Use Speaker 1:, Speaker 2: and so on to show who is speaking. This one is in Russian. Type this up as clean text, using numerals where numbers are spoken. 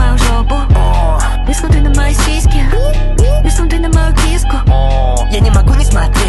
Speaker 1: мою жопу. Не смотри на мои сиськи, не смотри на мою киску.
Speaker 2: Я не могу не смотреть.